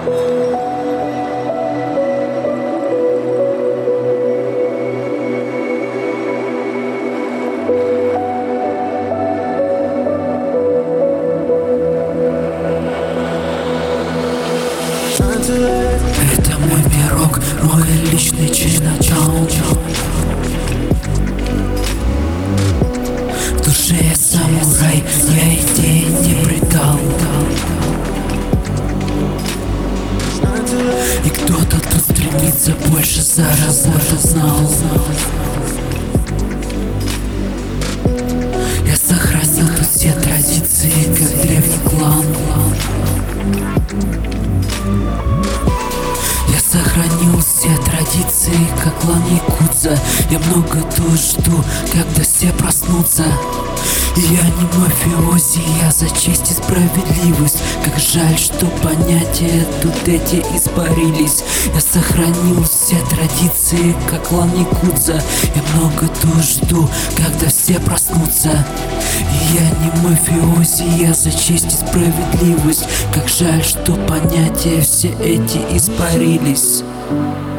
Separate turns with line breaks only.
Это мой пирог, мой личный Чайна-таун. В душе я самурай, я идеи не предал. И кто-то тут стремится больше заработать знал. Я сохранил тут все традиции, как древний клан. Я сохранил все традиции, как клан Якудза. Я много тут жду, когда все проснутся. И я не мафиози, я за честь и справедливость. Как жаль, что понятия тут эти испарились. Я сохранил все традиции, как клан Якудза. Я много тут жду, когда все проснутся. И я не мафиози, я за честь и справедливость. Как жаль, что понятия все эти испарились.